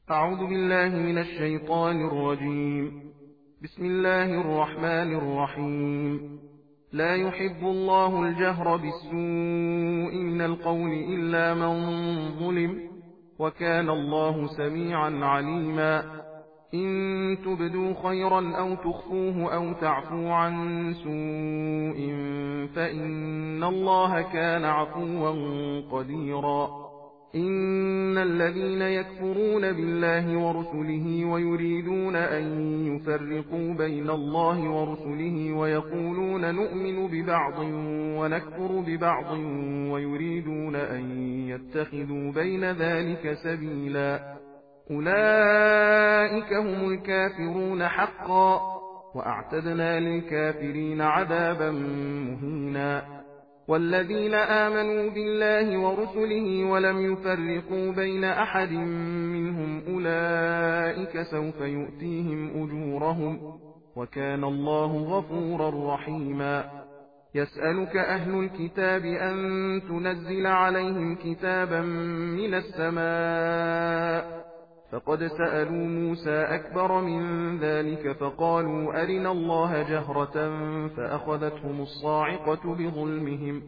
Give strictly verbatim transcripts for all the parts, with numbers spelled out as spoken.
أعوذ بالله من الشيطان الرجيم. بسم الله الرحمن الرحيم. لا يحب الله الجهر بالسوء من القول إلا من ظلم، وكان الله سميعا عليما. إن تبدوا خيرا أو تخفوه أو تعفو عن سوء فإن الله كان عفوا قديرا. إن الذين يكفرون بالله ورسله ويريدون أن يفرقوا بين الله ورسله ويقولون نؤمن ببعض ونكفر ببعض ويريدون أن يتخذوا بين ذلك سبيلا، أولئك هم الكافرون حقا، وأعتدنا للكافرين عذابا مهينا. والذين آمنوا بالله ورسله ولم يفرقوا بين أحد منهم أولئك سوف يؤتيهم أجورهم، وكان الله غفورا رحيما. يسألك أهل الكتاب أن تنزل عليهم كتابا من السماء، فقد سألوا موسى أكبر من ذلك فقالوا أرنا الله جهرة فأخذتهم الصاعقة بظلمهم،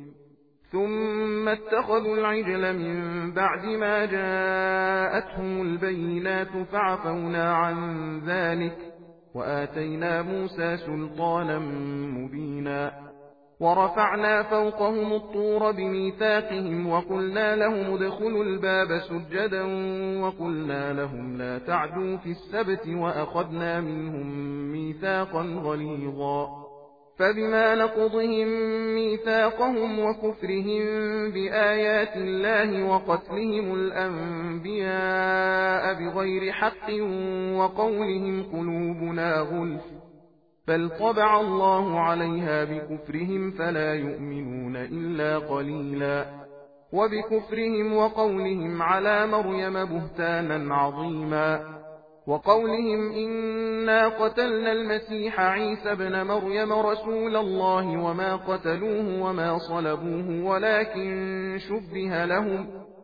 ثم اتخذوا العجل من بعد ما جاءتهم البينات فعفونا عن ذلك وآتينا موسى سلطانا مبينا. ورفعنا فوقهم الطور بميثاقهم وقلنا لهم ادخلوا الباب سجدا وقلنا لهم لا تعدوا في السبت وأخذنا منهم ميثاقا غليظا. فبما نقضهم ميثاقهم وكفرهم بآيات الله وقتلهم الأنبياء بغير حق وقولهم قلوبنا غلف، بل طبع الله عليها بكفرهم فلا يؤمنون إلا قليلا. وبكفرهم وقولهم على مريم بهتانا عظيما، وقولهم إنا قتلنا المسيح عيسى ابن مريم رسول الله وما قتلوه وما صلبوه ولكن شبه لهم،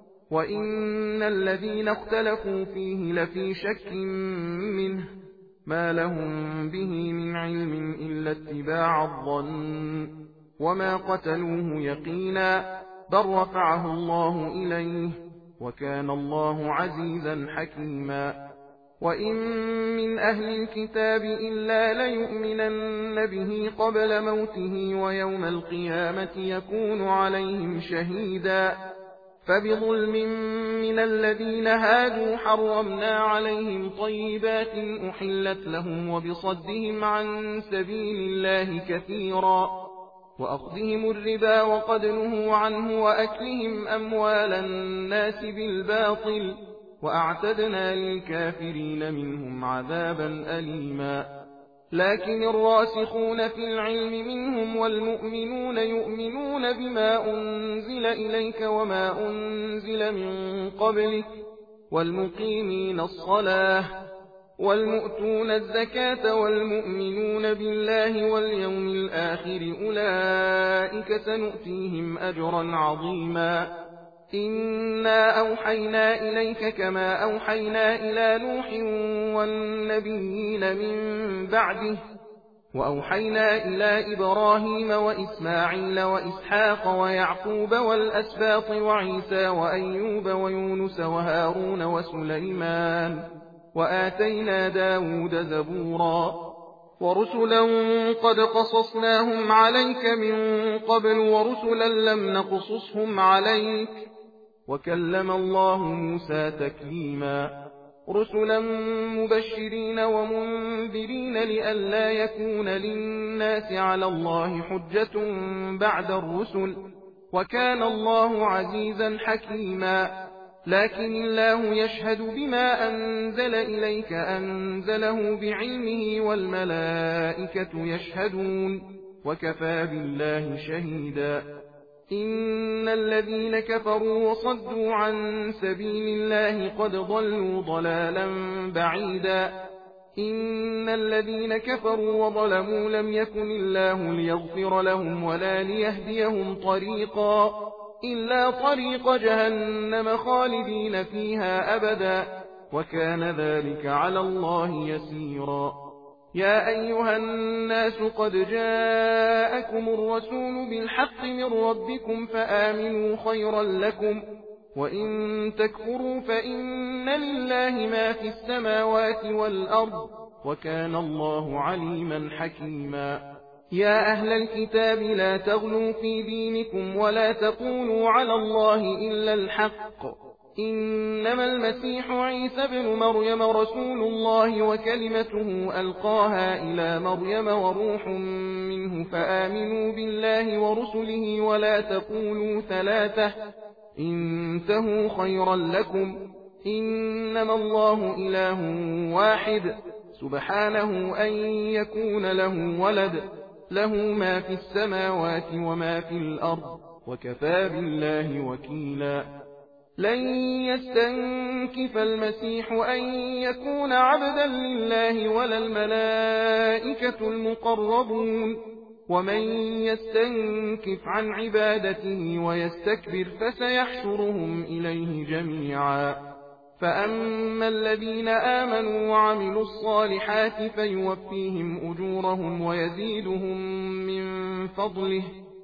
وإن الذين اختلفوا فيه لفي شك منه، ما لهم به من علم إلا اتباع الظن، وما قتلوه يقينا، بل رفعه الله إليه، وكان الله عزيزا حكيما. وإن من أهل الكتاب إلا ليؤمنن به قبل موته ويوم القيامة يكون عليهم شهيدا. فبظلم من الذين هادوا حرمنا عليهم طيبات أحلت لهم وبصدهم عن سبيل الله كثيرا، وأخذهم الربا وقد نهوا عنه وأكلهم أموال الناس بالباطل، وأعتدنا للكافرين منهم عذابا أليما. لكن الراسخون في العلم منهم والمؤمنون يؤمنون بما أنزل إليك وما أنزل من قبلك والمقيمين الصلاة والمؤتون الزكاة والمؤمنون بالله واليوم الآخر أولئك سنؤتيهم أجرا عظيما. إنا أوحينا إليك كما أوحينا إلى نوح والنبيين من بعده، وأوحينا إلى إبراهيم وإسماعيل وإسحاق ويعقوب والأسباط وعيسى وأيوب ويونس وهارون وسليمان، وآتينا داود زبورا. ورسلا قد قصصناهم عليك من قبل ورسلا لم نقصصهم عليك، وكلم الله موسى تكليما. رسلا مبشرين ومنذرين لئلا يكون للناس على الله حجة بعد الرسل، وكان الله عزيزا حكيما. لكن الله يشهد بما أنزل إليك أنزله بعلمه والملائكة يشهدون، وكفى بالله شهيدا. إن الذين كفروا وصدوا عن سبيل الله قد ضلوا ضلالا بعيدا. إن الذين كفروا وظلموا لم يكن الله ليغفر لهم ولا ليهديهم طريقا إلا طريق جهنم خالدين فيها أبدا، وكان ذلك على الله يسيرا. يا أيها الناس قد جاءكم الرسول بالحق من ربكم فآمنوا خيرا لكم، وإن تكفروا فإن لله ما في السماوات والأرض، وكان الله عليما حكيما. يا أهل الكتاب لا تغلوا في دينكم ولا تقولوا على الله إلا الحق، إنما المسيح عيسى بن مريم رسول الله وكلمته ألقاها إلى مريم وروح منه، فآمنوا بالله ورسله ولا تقولوا ثلاثة، انتهوا خيرا لكم، إنما الله إله واحد سبحانه أن يكون له ولد، له ما في السماوات وما في الأرض، وكفى بالله وكيلا. لن يستنكف المسيح أن يكون عبدا لله ولا الملائكة المقربون، ومن يستنكف عن عبادته ويستكبر فسيحشرهم إليه جميعا. فأما الذين آمنوا وعملوا الصالحات فيوفيهم أجورهم ويزيدهم من فضله،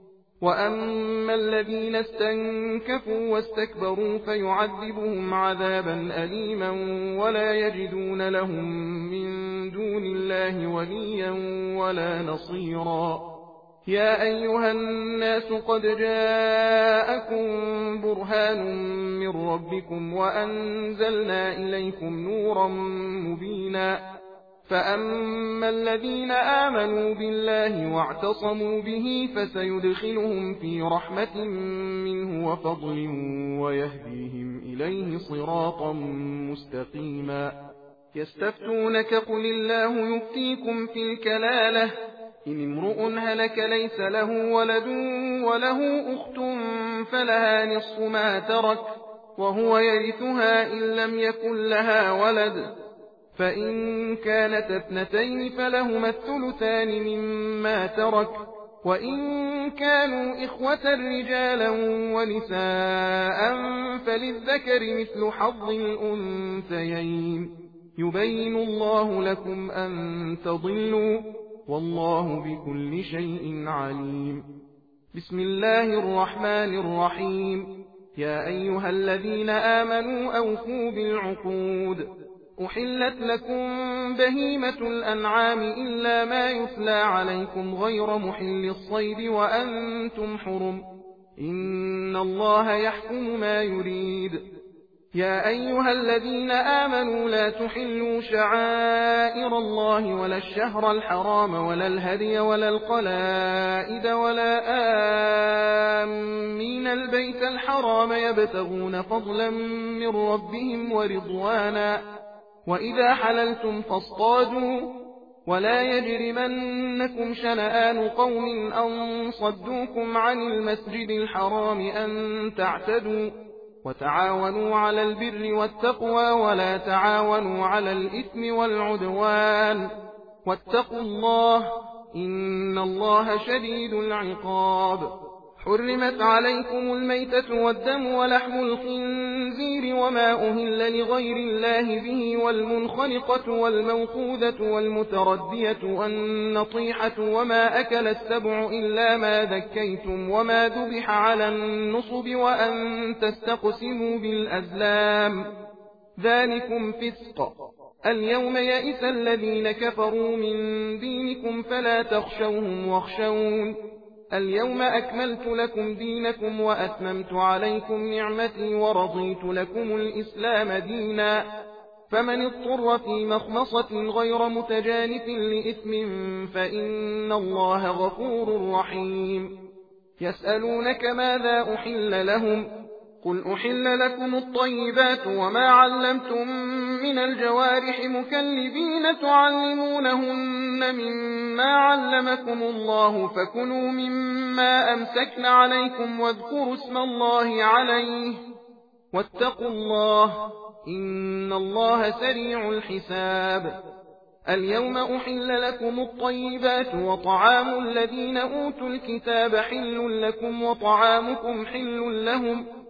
وأما الذين استنكفوا واستكبروا فيعذبهم عذابا أليما ولا يجدون لهم من دون الله وليا ولا نصيرا. يا أيها الناس قد جاءكم برهان من ربكم وأنزلنا إليكم نورا مبينا. فأما الذين آمنوا بالله واعتصموا به فسيدخلهم في رحمة منه وفضل ويهديهم إليه صراطا مستقيما. يستفتونك قل الله يفتيكم في الكلالة، إن امرؤ هلك ليس له ولد وله أخت فلها نصف ما ترك وهو يرثها إن لم يكن لها ولد، فإن كانت اثنتين فلهما الثلثان مما ترك، وإن كانوا إخوة رجالا ونساء فللذكر مثل حظ الأنثيين، يبين الله لكم أن تضلوا والله بكل شيء عليم. بسم الله الرحمن الرحيم. يا أيها الذين آمنوا أوفوا بالعقود. أحلت لكم بهيمة الأنعام إلا ما يتلى عليكم غير محل الصيد وأنتم حرم، إن الله يحكم ما يريد. يا أيها الذين آمنوا لا تحلوا شعائر الله ولا الشهر الحرام ولا الهدي ولا القلائد ولا آمين البيت الحرام يبتغون فضلا من ربهم ورضوانا، وإذا حللتم فاصطادوا، ولا يجرمنكم شنآن قوم أن صدوكم عن المسجد الحرام أن تعتدوا، وتعاونوا على البر والتقوى ولا تعاونوا على الإثم والعدوان، واتقوا الله إن الله شديد العقاب. حرمت عليكم الميتة والدم ولحم الخنزير وما أهل لغير الله به والمنخنقة والموقوذة والمتردية والنطيحة وما أكل السبع إلا ما ذكيتم وما ذبح على النصب وأن تستقسموا بالأزلام، ذلكم فسق. اليوم يئس الذين كفروا من دينكم فلا تخشوهم واخشون، اليوم أكملت لكم دينكم وأتممت عليكم نعمتي ورضيت لكم الإسلام دينا، فمن اضطر في مخمصة غير متجانف لإثم فإن الله غفور رحيم. يسألونك ماذا أحل لهم، قل أحل لكم الطيبات وما علمتم من الجوارح مكلبين تعلمونهن مما علمكم الله، فكلوا مما أمسكن عليكم واذكروا اسم الله عليه، واتقوا الله إن الله سريع الحساب. اليوم أحل لكم الطيبات وطعام الذين أوتوا الكتاب حل لكم وطعامكم حل لهم،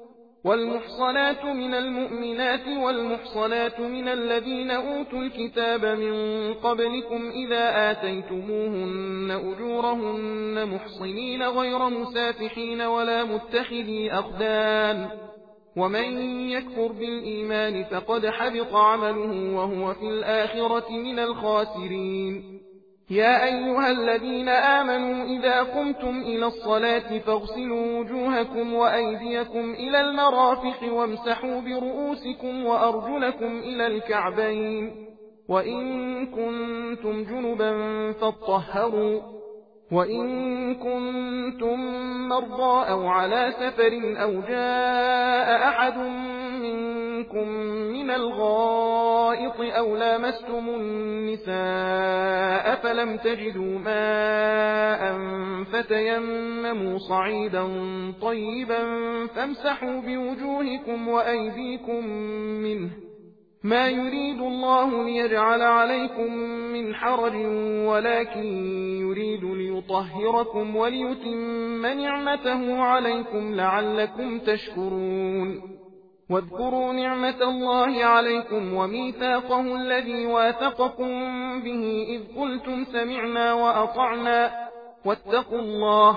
والمحصنات من المؤمنات والمحصنات من الذين أوتوا الكتاب من قبلكم إذا آتيتموهن أجورهن محصنين غير مسافحين ولا متخذي أخدان ومن يكفر بالإيمان فقد حبط عمله وهو في الآخرة من الخاسرين. يا أيها الذين آمنوا إذا قمتم إلى الصلاة فاغسلوا وجوهكم وأيديكم إلى المرافق وامسحوا برؤوسكم وأرجلكم إلى الكعبين وإن كنتم جنبا فاطهروا وإن كنتم مرضى أو على سفر أو جاء أحد منكم من الغائط أو لامستم النساء فلم تجدوا ماء فتيمموا صعيدا طيبا فامسحوا بوجوهكم وأيديكم منه ما يريد الله ليجعل عليكم من حرج ولكن يريد ليطهركم وليتم نعمته عليكم لعلكم تشكرون. واذكروا نعمة الله عليكم وميثاقه الذي واثقكم به إذ قلتم سمعنا وأطعنا واتقوا الله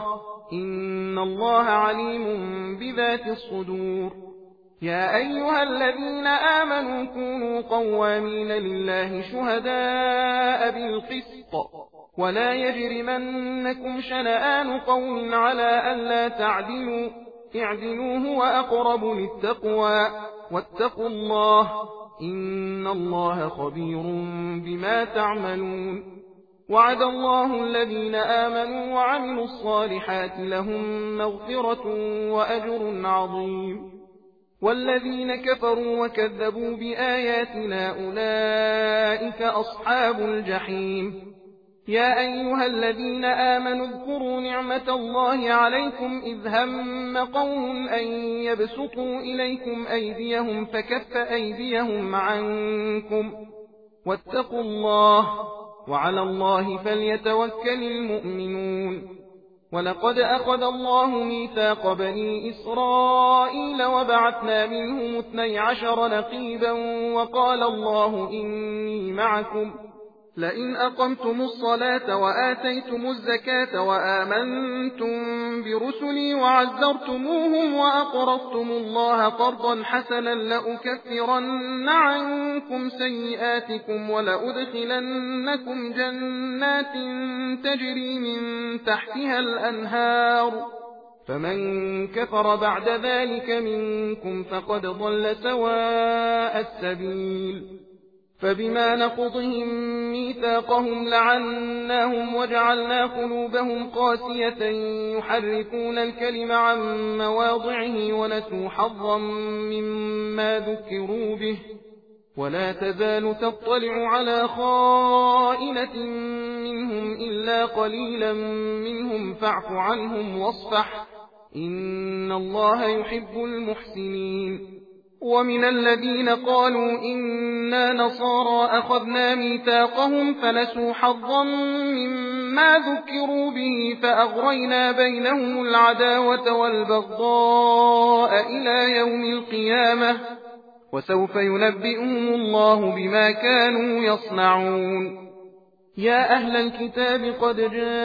إن الله عليم بذات الصدور. يا أيها الذين آمنوا كونوا قوامين لله شهداء بالقسط ولا يجرمنكم شنآن قوم على ألا تعدلوا اعدلوا هو أقرب للتقوى واتقوا الله إن الله خبير بما تعملون. وعد الله الذين آمنوا وعملوا الصالحات لهم مغفرة وأجر عظيم. والذين كفروا وكذبوا بآياتنا أولئك أصحاب الجحيم. يا أيها الذين آمنوا اذكروا نعمة الله عليكم إذ هم قوم أن يبسطوا إليكم أيديهم فكف أيديهم عنكم واتقوا الله وعلى الله فليتوكل المؤمنون. ولقد أخذ الله ميثاق بني إسرائيل وبعثنا منهم اثني عشر نقيبا وقال الله إني معكم لئن أقمتم الصلاة وآتيتم الزكاة وآمنتم برسلي وعزرتموهم وأقرضتم الله قرضا حسنا لأكفرن عنكم سيئاتكم ولأدخلنكم جنات تجري من تحتها الأنهار فمن كفر بعد ذلك منكم فقد ضل سواء السبيل. فبما نقضهم ميثاقهم لعناهم وجعلنا قلوبهم قاسية يحرفون الكلم عن مواضعه ونسوا حظا مما ذكروا به ولا تزال تطلع على خائنة منهم إلا قليلا منهم فاعف عنهم واصفح إن الله يحب المحسنين. ومن الذين قالوا إنا نصارى أخذنا ميثاقهم فنسوا حظا مما ذكروا به فأغرينا بينهم العداوة والبغضاء إلى يوم القيامة وسوف ينبئهم الله بما كانوا يصنعون. يا أهل الكتاب قد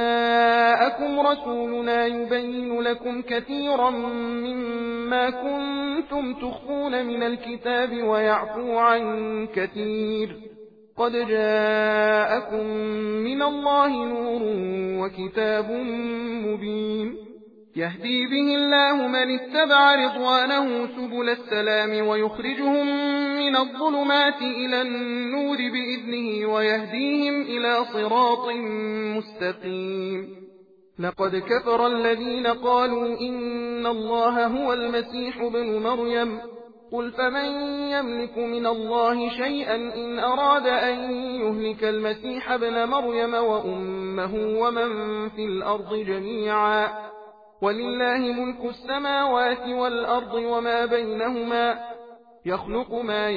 جاءكم رسولنا يبين لكم كثيرا مما كنتم تخفون من الكتاب ويعفو عن كثير قد جاءكم من الله نور وكتاب مبين يهدي به الله من اتبع رضوانه سبل السلام ويخرجهم من الظلمات إلى النور بإذنه ويهديهم إلى صراط مستقيم. لقد كفر الذين قالوا إن الله هو المسيح ابن مريم قل فمن يملك من الله شيئا إن أراد أن يهلك المسيح ابن مريم وأمه ومن في الأرض جميعا ولله ملك السماوات والأرض وما بينهما يخلق ما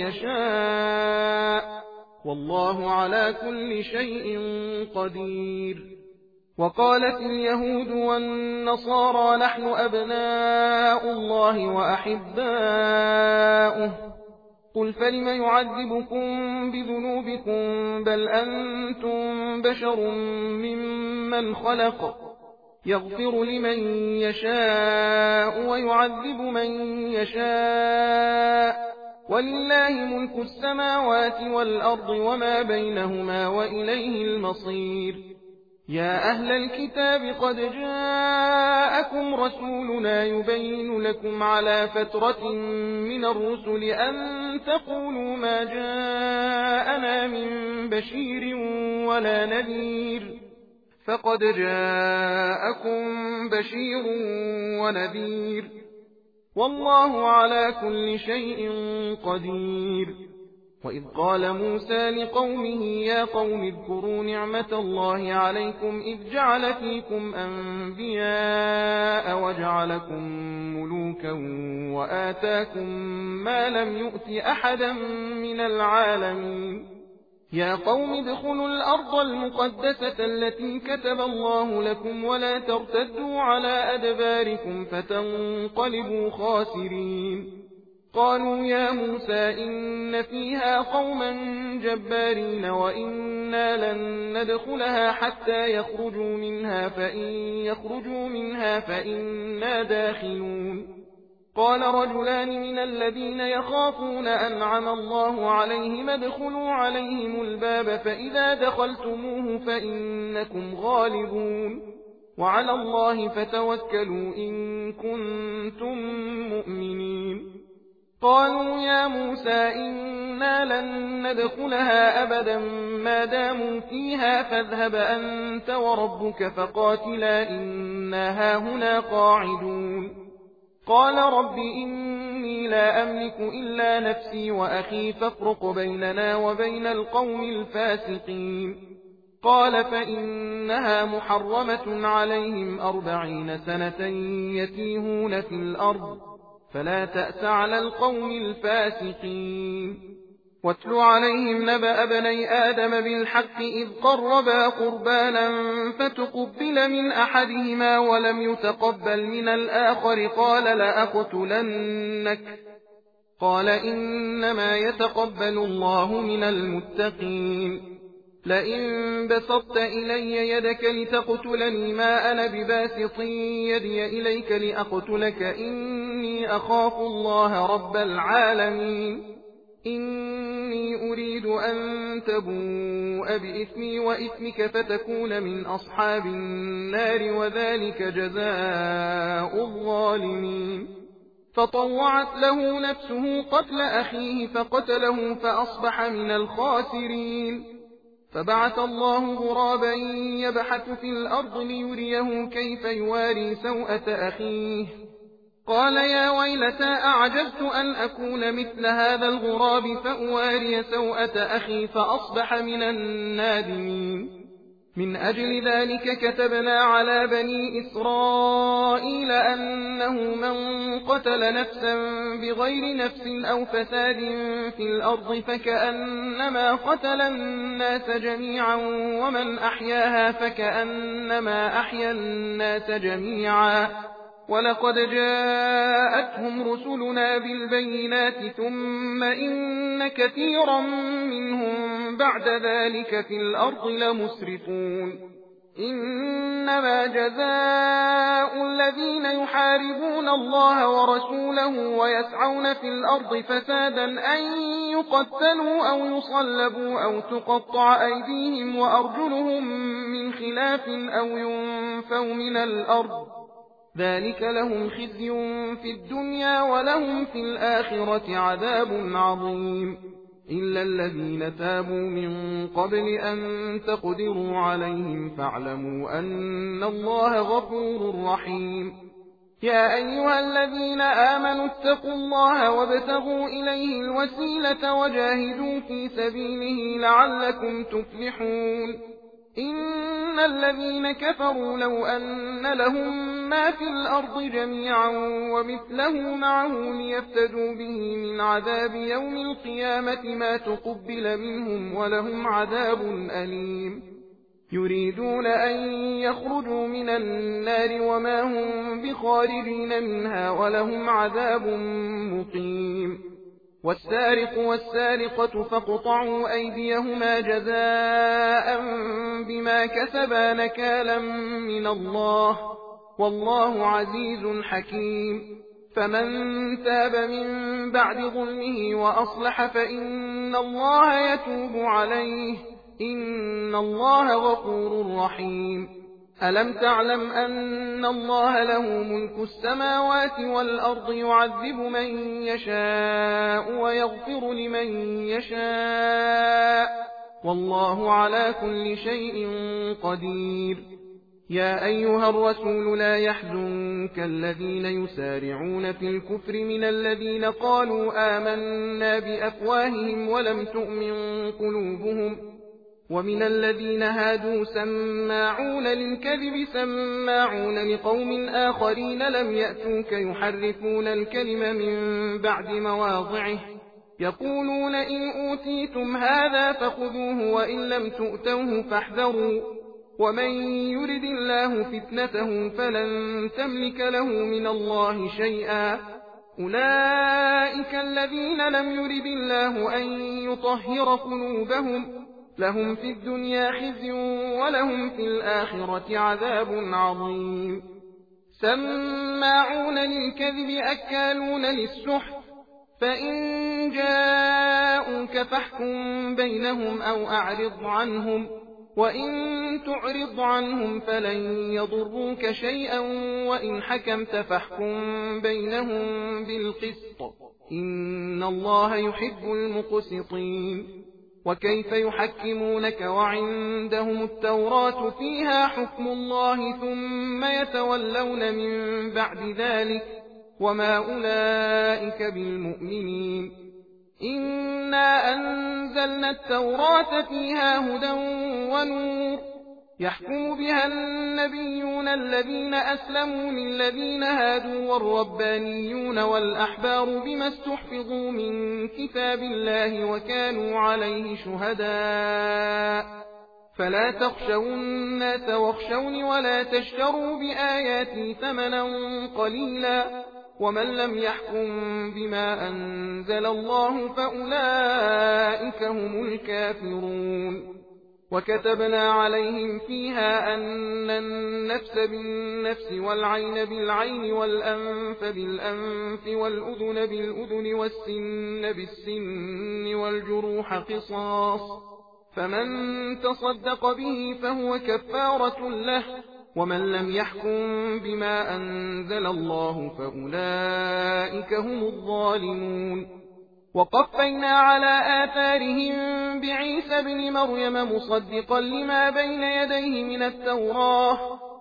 يشاء والله على كل شيء قدير. وقالت اليهود والنصارى نحن أبناء الله وأحباؤه قل فلم يعذبكم بذنوبكم بل أنتم بشر ممن خلق يغفر لمن يشاء ويعذب من يشاء ولله ملك السماوات والأرض وما بينهما وإليه المصير يا أهل الكتاب قد جاءكم رسولنا يبين لكم على فترة من الرسل أن تقولوا ما جاءنا من بشير ولا نذير فقد جاءكم بشير ونذير والله على كل شيء قدير وإذ قال موسى لقومه يا قوم اذكروا نعمة الله عليكم إذ جعل فيكم أنبياء وجعلكم ملوكا وآتاكم ما لم يؤت أحدا من العالمين يا قوم ادخلوا الأرض المقدسة التي كتب الله لكم ولا ترتدوا على أدباركم فتنقلبوا خاسرين قالوا يا موسى إن فيها قوما جبارين وإنا لن ندخلها حتى يخرجوا منها فإن يخرجوا منها فإنا داخلون قال رجلان من الذين يخافون أنعم الله عليهم ادخلوا عليهم الباب فإذا دخلتموه فإنكم غالبون وعلى الله فتوكلوا إن كنتم مؤمنين قالوا يا موسى إنا لن ندخلها أبدا ما داموا فيها فاذهب أنت وربك فقاتلا إنا هاهنا قاعدون قال رب إني لا أملك إلا نفسي وأخي فافرق بيننا وبين القوم الفاسقين قال فإنها محرمة عليهم أربعين سنة يتيهون في الأرض فلا تأس على القوم الفاسقين واتل عليهم نبأ بني آدم بالحق إذ قربا قربانا فتقبل من أحدهما ولم يتقبل من الآخر قال لأقتلنك قال إنما يتقبل الله من المتقين لئن بسطت إلي يدك لتقتلني ما أنا بباسط يدي إليك لأقتلك إني أخاف الله رب العالمين إني أريد أن تبوء بإثمي وإثمك فتكون من أصحاب النار وذلك جزاء الظالمين فطوعت له نفسه قتل أخيه فقتله فأصبح من الخاسرين فبعث الله غرابا يبحث في الأرض ليريه كيف يواري سوءة أخيه قال يا ويلتى أعجزت أن أكون مثل هذا الغراب فأواري سوءة أخي فأصبح من النادمين من أجل ذلك كتبنا على بني إسرائيل أنه من قتل نفسا بغير نفس أو فساد في الأرض فكأنما قتل الناس جميعا ومن أحياها فكأنما أحيا الناس جميعا ولقد جاءتهم رسلنا بالبينات ثم إن كثيرا منهم بعد ذلك في الأرض لمسرفون إنما جزاء الذين يحاربون الله ورسوله ويسعون في الأرض فسادا أن يقتلوا أو يصلبوا أو تقطع أيديهم وأرجلهم من خلاف أو ينفوا من الأرض ذلك لهم خزي في الدنيا ولهم في الآخرة عذاب عظيم إلا الذين تابوا من قبل أن تقدروا عليهم فاعلموا أن الله غفور رحيم يا أيها الذين آمنوا اتقوا الله وابتغوا إليه الوسيلة وجاهدوا في سبيله لعلكم تفلحون إن الذين كفروا لو أن لهم ما في الأرض جميعا ومثله معه ليفتدوا به من عذاب يوم القيامة ما تقبل منهم ولهم عذاب أليم يريدون أن يخرجوا من النار وما هم بخارجين منها ولهم عذاب مقيم والسارق والسارقة فاقطعوا أيديهما جزاء بما كسبا نكالا من الله والله عزيز حكيم فمن تاب من بعد ظلمه وأصلح فإن الله يتوب عليه إن الله غفور رحيم ألم تعلم أن الله له ملك السماوات والأرض يعذب من يشاء ويغفر لمن يشاء والله على كل شيء قدير يا أيها الرسول لا يحزنك الذين يسارعون في الكفر من الذين قالوا آمنا بأفواههم ولم تؤمن قلوبهم ومن الذين هادوا سماعون للكذب سماعون لقوم آخرين لم يأتوك يحرفون الكلم من بعد مواضعه يقولون إن أوتيتم هذا فخذوه وإن لم تؤتوه فاحذروا ومن يرد الله فتنته فلن تملك له من الله شيئا أولئك الذين لم يرد الله أن يطهر قلوبهم لهم في الدنيا خزي ولهم في الآخرة عذاب عظيم سماعون للكذب أكالون للسحت فإن جاءوك فاحكم بينهم أو أعرض عنهم وإن تعرض عنهم فلن يضروك شيئا وإن حكمت فاحكم بينهم بالقسط إن الله يحب المقسطين وكيف يحكمونك وعندهم التوراة فيها حكم الله ثم يتولون من بعد ذلك وما أولئك بالمؤمنين إنا أنزلنا التوراة فيها هدى ونور يحكم بها النبيون الذين أسلموا للذين هادوا والربانيون والأحبار بما استحفظوا من كتاب الله وكانوا عليه شهداء فلا تخشوا الناس واخشوني ولا تشتروا بآياتي ثمنا قليلا ومن لم يحكم بما أنزل الله فأولئك هم الكافرون وكتبنا عليهم فيها أن النفس بالنفس والعين بالعين والأنف بالأنف والأذن بالأذن والسن بالسن والجروح قصاص فمن تصدق به فهو كفارة له ومن لم يحكم بما أنزل الله فأولئك هم الظالمون وقفينا على آثارهم بعيسى بن مريم مصدقا لما بين يديه من التوراة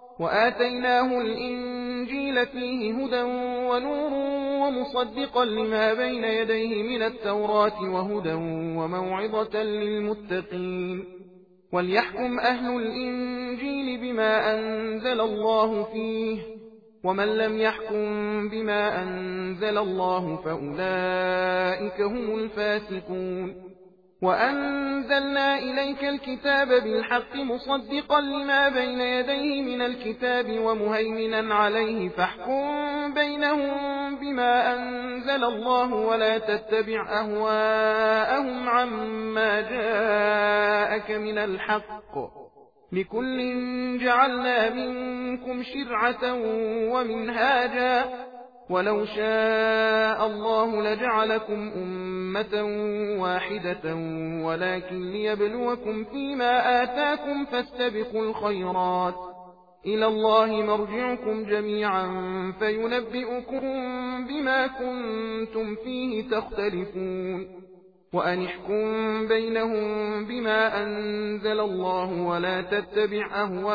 وآتيناه الإنجيل فيه هدى ونور ومصدقا لما بين يديه من التوراة وهدى وموعظة للمتقين وليحكم أهل الإنجيل بما أنزل الله فيه ومن لم يحكم بما أنزل الله فأولئك هم الفاسقون وأنزلنا إليك الكتاب بالحق مصدقا لما بين يديه من الكتاب ومهيمنا عليه فاحكم بينهم بما أنزل الله ولا تتبع أهواءهم عما جاءك من الحق لكل جعلنا منكم شرعة ومنهاجا ولو شاء الله لجعلكم أمة واحدة ولكن ليبلوكم فيما آتاكم فاستبقوا الخيرات إلى الله مرجعكم جميعا فينبئكم بما كنتم فيه تختلفون وأن احكم بينهم بما أنزل الله ولا تتبع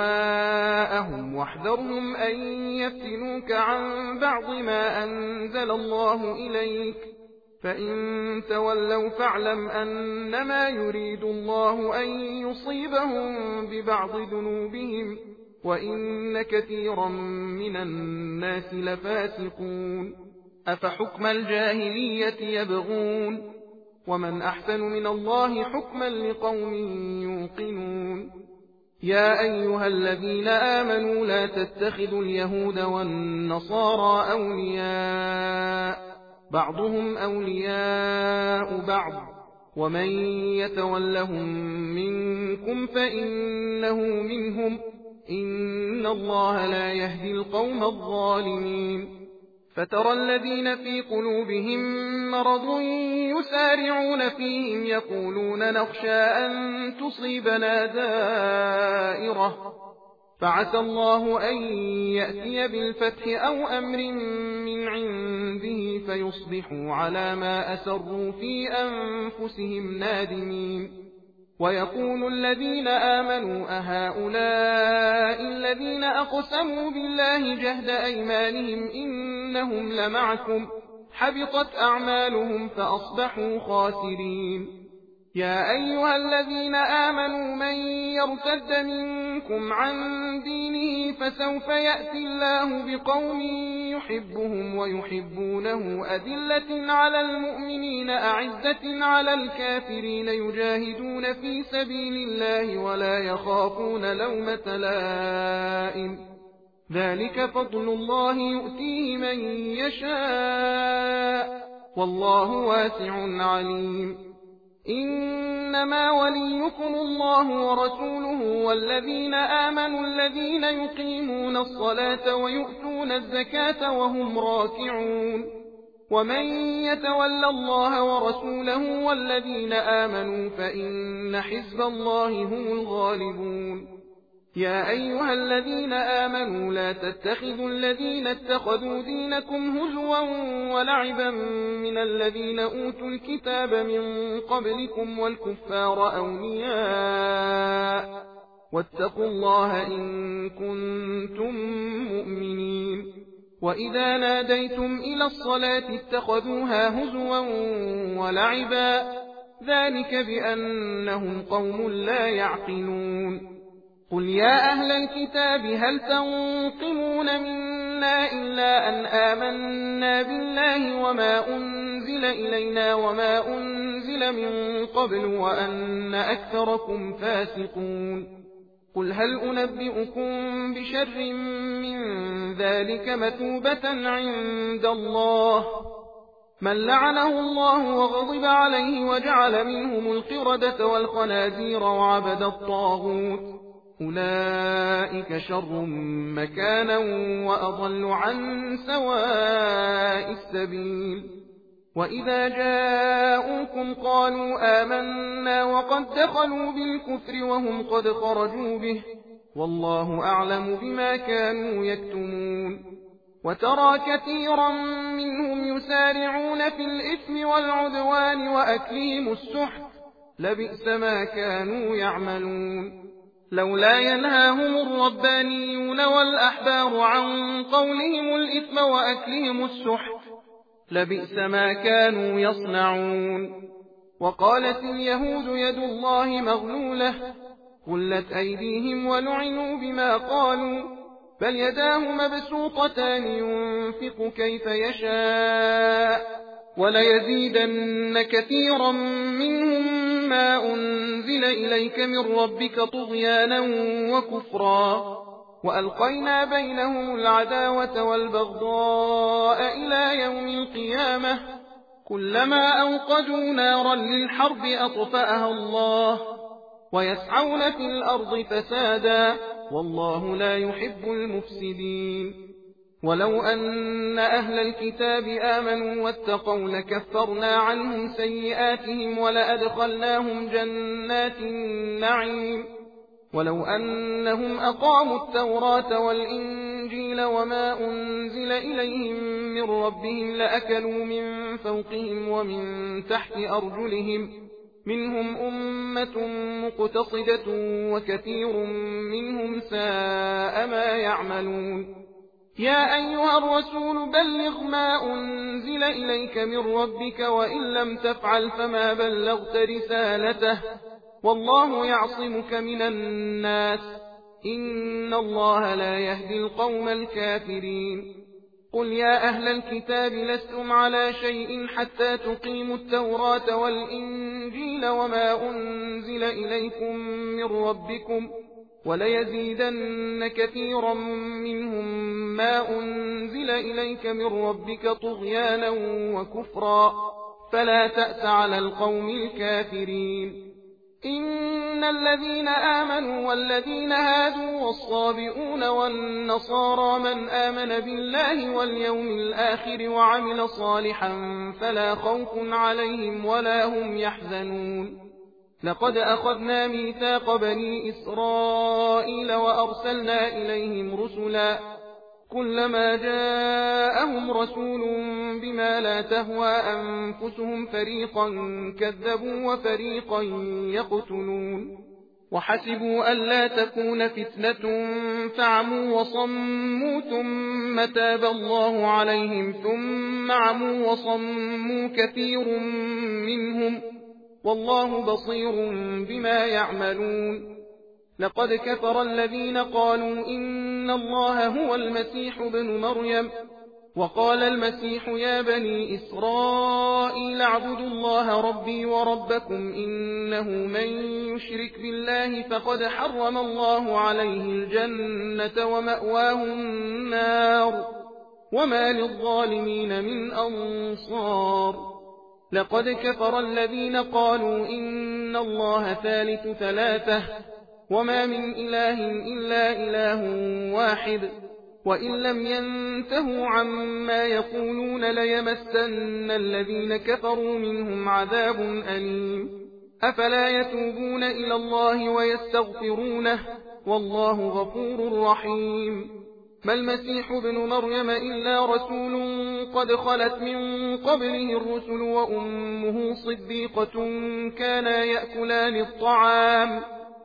أهواءهم واحذرهم أن يفتنوك عن بعض ما أنزل الله إليك فإن تولوا فاعلم أنما يريد الله أن يصيبهم ببعض ذنوبهم وإن كثيرا من الناس لفاسقون أفحكم الجاهلية يبغون ومن أحسن من الله حكما لقوم يوقنون يا أيها الذين آمنوا لا تتخذوا اليهود والنصارى أولياء بعضهم أولياء بعض ومن يتولهم منكم فإنه منهم إن الله لا يهدي القوم الظالمين فترى الذين في قلوبهم مرض يسارعون فيهم يقولون نخشى أن تصيبنا دائرة فعسى الله أن يأتي بالفتح أو أمر من عنده فيصبحوا على ما أسروا في أنفسهم نادمين ويقول الذين آمنوا أهؤلاء الذين أقسموا بالله جهد أيمانهم إنهم لمعكم حبطت أعمالهم فأصبحوا خاسرين يا أيها الذين آمنوا من يرتد منكم عن دينه فسوف يأتي الله بقوم يحبهم ويحبونه أذلة على المؤمنين أعزة على الكافرين يجاهدون في سبيل الله ولا يخافون لومة لائم ذلك فضل الله يؤتيه من يشاء والله واسع عليم إنما وليكم الله ورسوله والذين آمنوا الذين يقيمون الصلاة ويؤتون الزكاة وهم راكعون ومن يتولى الله ورسوله والذين آمنوا فإن حزب الله هم الغالبون يا أيها الذين آمنوا لا تتخذوا الذين اتخذوا دينكم هزوا ولعبا من الذين أوتوا الكتاب من قبلكم والكفار أولياء واتقوا الله إن كنتم مؤمنين وإذا ناديتم إلى الصلاة اتخذوها هزوا ولعبا ذلك بأنهم قوم لا يعقلون قل يا أهل الكتاب هل تنقمون منا إلا أن آمنا بالله وما أنزل إلينا وما أنزل من قبل وأن أكثركم فاسقون قل هل أنبئكم بشر من ذلك مثوبة عند الله من لعنه الله وغضب عليه وجعل منهم القردة والخنازير وعبد الطاغوت أولئك شر مكانا وأضل عن سواء السبيل وإذا جاءوكم قالوا آمنا وقد دخلوا بالكفر وهم قد خرجوا به والله أعلم بما كانوا يكتمون وترى كثيرا منهم يسارعون في الإثم والعدوان وأكلهم السحت لبئس ما كانوا يعملون لولا ينهاهم الربانيون والأحبار عن قولهم الإثم وأكلهم السحت لبئس ما كانوا يصنعون وقالت اليهود يد الله مغلولة غلت أيديهم ولعنوا بما قالوا بل يداه مبسوطتان ينفق كيف يشاء وليزيدن كثيرا منهم ما أنزل إليك من ربك طغيانا وكفرا وألقينا بينهم العداوة والبغضاء إلى يوم القيامة كلما أوقدوا نارا للحرب أطفأها الله ويسعون في الأرض فسادا والله لا يحب المفسدين ولو أن أهل الكتاب آمنوا واتقوا لكفرنا عنهم سيئاتهم ولأدخلناهم جنات النعيم ولو أنهم أقاموا التوراة والإنجيل وما أنزل إليهم من ربهم لأكلوا من فوقهم ومن تحت أرجلهم منهم أمة مقتصدة وكثير منهم ساء ما يعملون يا أيها الرسول بلغ ما أنزل إليك من ربك وإن لم تفعل فما بلغت رسالته والله يعصمك من الناس إن الله لا يهدي القوم الكافرين قل يا أهل الكتاب لستم على شيء حتى تقيموا التوراة والإنجيل وما أنزل إليكم من ربكم وليزيدن كثيرا منهم ما أنزل إليك من ربك طغيانا وكفرا فلا تأس على القوم الكافرين. إن الذين آمنوا والذين هادوا والصابئون والنصارى من آمن بالله واليوم الآخر وعمل صالحا فلا خوف عليهم ولا هم يحزنون. لقد أخذنا ميثاق بني إسرائيل وأرسلنا إليهم رسلا كلما جاءهم رسول بما لا تهوى أنفسهم فريقا كذبوا وفريقا يقتلون وحسبوا ألا تكون فتنة فعموا وصموا ثم تاب الله عليهم ثم عموا وصموا كثير منهم والله بصير بما يعملون. لقد كفر الذين قالوا إن الله هو المسيح ابن مريم وقال المسيح يا بني إسرائيل اعبدوا الله ربي وربكم إنه من يشرك بالله فقد حرم الله عليه الجنة ومأواه النار وما للظالمين من أنصار. لقد كفر الذين قالوا إن الله ثالث ثلاثة وما من إله إلا إله واحد وإن لم ينتهوا عما يقولون ليمسن الذين كفروا منهم عذاب أليم. أفلا يتوبون إلى الله ويستغفرونه والله غفور رحيم. ما المسيح ابن مريم إلا رسول قد خلت من قبله الرسل وأمه صديقة كانا يأكلان الطعام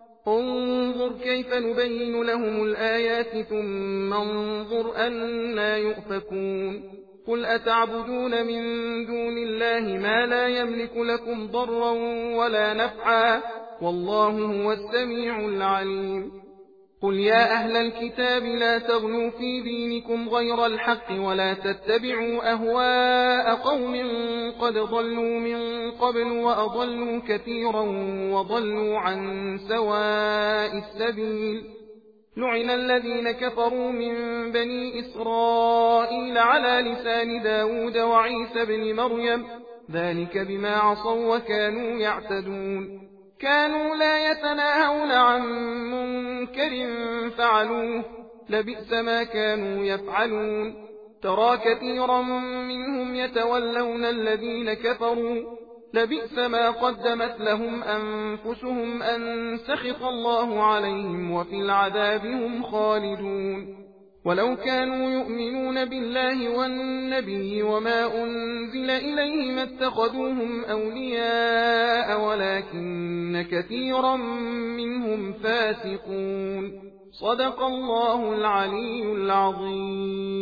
انظر كيف نبين لهم الآيات ثم انظر أنا يؤفكون. قل أتعبدون من دون الله ما لا يملك لكم ضرا ولا نفعا والله هو السميع العليم. قل يا أهل الكتاب لا تغلوا في دينكم غير الحق ولا تتبعوا أهواء قوم قد ضلوا من قبل وأضلوا كثيرا وضلوا عن سواء السبيل. لعن الذين كفروا من بني إسرائيل على لسان داود وعيسى بن مريم ذلك بما عصوا وكانوا يعتدون. كانوا لا يتناهون عن منكر فعلوه لبئس ما كانوا يفعلون. ترى كثيرا منهم يتولون الذين كفروا لبئس ما قدمت لهم أنفسهم أن سخط الله عليهم وفي العذاب هم خالدون. ولو كانوا يؤمنون بالله والنبي وما أنزل إليه ما اتخذوهم أولياء ولكن كثيرا منهم فاسقون. صدق الله العلي العظيم.